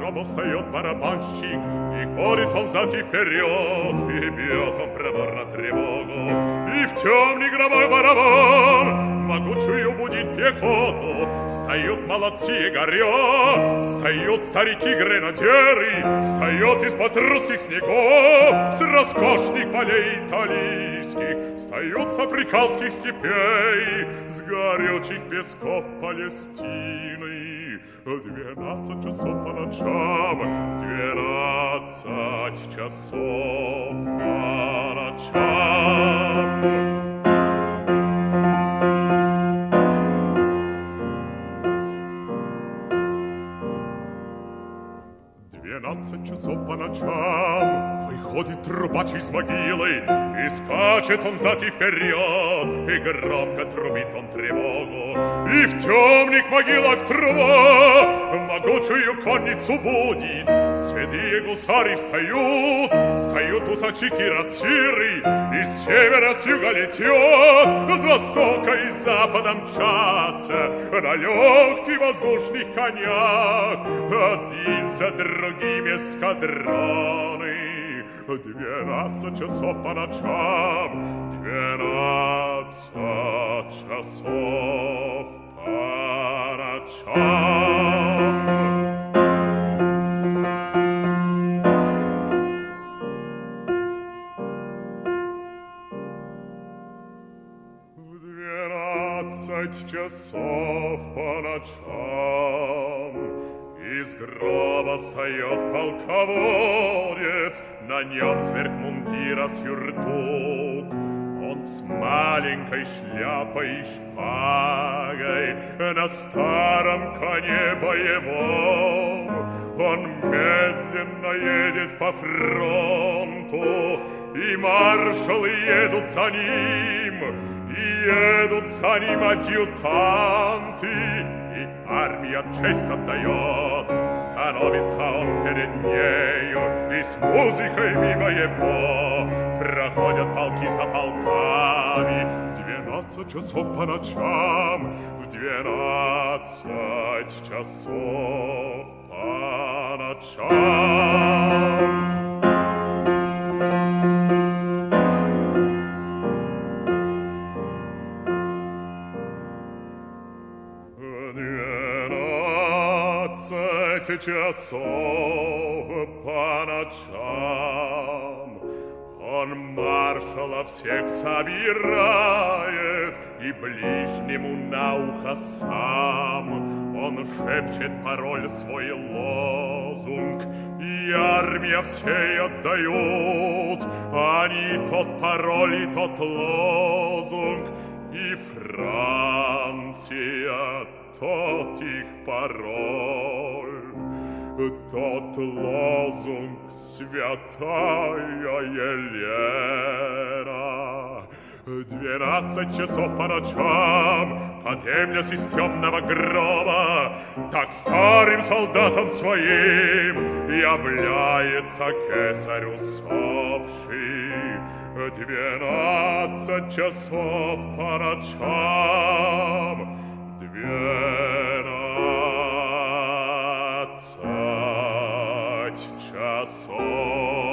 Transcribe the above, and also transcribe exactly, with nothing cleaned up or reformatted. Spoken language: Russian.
гроба встает барабанщик, и ходит он взад и вперед, и бьет он проворно тревогу. И в темный гробой барабан могучую будет пехоту. Встают молодцы горя, встают старики-гренадеры, встает из-под русских снегов, с роскошных полей италийских, встают с африканских степей, с горячих песков Палестины. Двенадцать часов по ночам, двенадцать часов по ночам. Двенадцать часов по ночам выходит трубач из могилы, и скачет он взад и вперед, и громко трубит он тревогу. И в темных могилах труба могучую конницу будет. Седые гусары встают, встают усачи кирасиры, и с севера с юга летят, с востока и с запада мчатся на легких воздушных конях, один за другим эскадроны. Двенадцать часов по ночам, двенадцать часов по ночам. Двенадцать часов по ночам. Из гроба встает полководец, на нем сверх мундира сюртук. Он с маленькой шляпой и шпагой на старом коне боевом. Он медленно едет по фронту, и маршалы едут за ним, и едут за ним адъютанты. Армия честь отдает, становится он перед нею, и с музыкой мимо его проходят полки за полками. Двенадцать часов по ночам, в двенадцать часов по ночам. Часов по ночам он маршалов всех собирает и ближнему на ухо сам он шепчет пароль свой лозунг, и армия всей отдают они тот пароль и тот лозунг, и Франция тот их пароль. Тот лозунг святая Елена. Двенадцать часов по ночам, подъемлясь из темного гроба, так старым солдатам своим является кесарь усопший. Двенадцать часов по ночам, двенадцать часов.